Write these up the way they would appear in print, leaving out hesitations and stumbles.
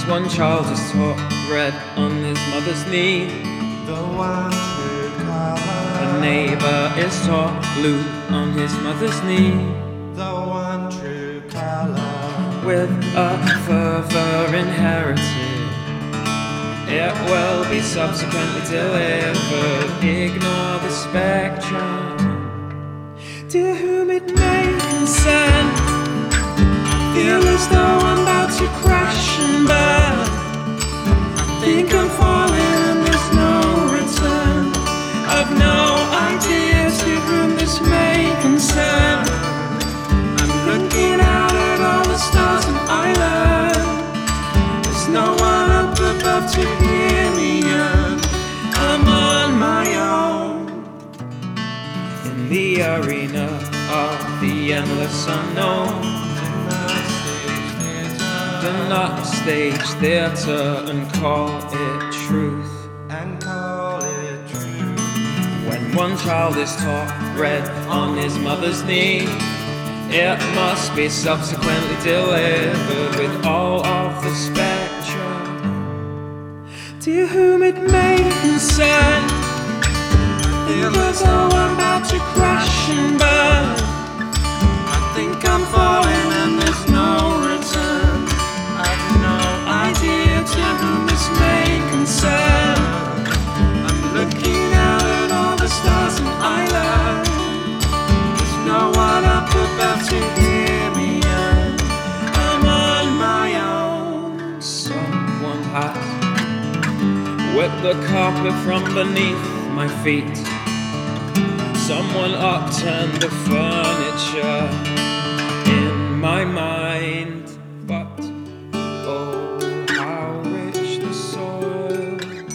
one child is taught red on his mother's knee. The one true color. A neighbor is taught blue on his mother's knee. The one true color. With a fervor inherited, it will be subsequently delivered. Ignore the spectrum, to whom it may concern. Feel as though I'm about to crash and burn. Think I'm falling and there's no return. I've no idea to whom this may concern. I'm looking out at all the stars and I learn there's no one up above to hear me yearn. I'm on my own in the arena of the endless unknown. Do not stage theatre and call it truth. And call it true. When one child is taught red on his mother's knee, it must be subsequently delivered with all of the spectrum, to whom it may concern. Feel as though I'm about to crash and burn. I think I'm falling and there's no return. I've no idea to whom this may concern. I'm looking out at all the stars and I learn there's no one up above to hear me yearn. I'm on my own. Someone has whipped the carpet from beneath my feet. Someone upturned the furniture in my mind. But oh, how rich the soil,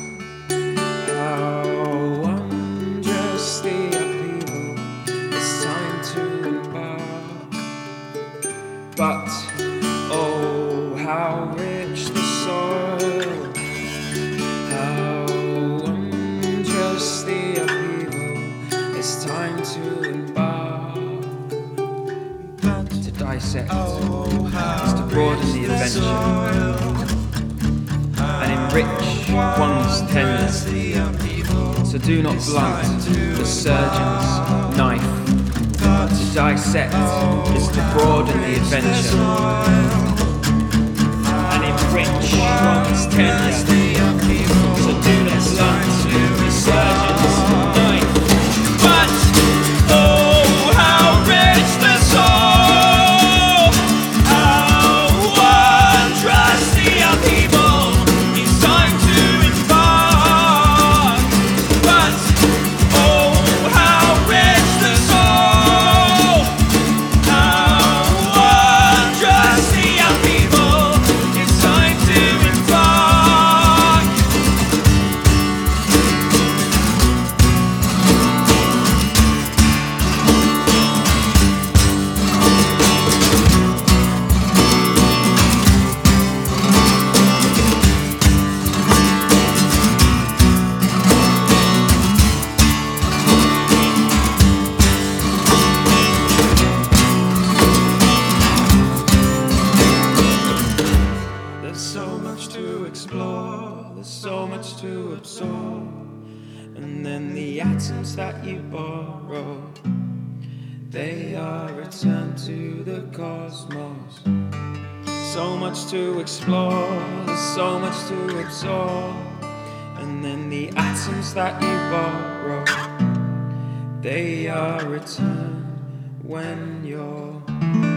how wondrous the upheaval. It's time to embark. But oh, how rich the soil, how wondrous the upheaval. It's time to embark. To dissect is to broaden the adventure and enrich one's tenure. So do not blunt the surgeon's knife. To dissect is to broaden the adventure and enrich one's tenure. So do not blunt the surgeon's knife. But oh, how rich the soul, how wondrous the upheaval. It's time to embark. But oh, how rich the soul, how wondrous the upheaval. It's time to embark. There's so much to explore, there's so much to absorb. And then the atoms that you borrow, they are returned to the cosmos. So much to explore, there's so much to absorb. And then the atoms that you borrow, they are returned when you're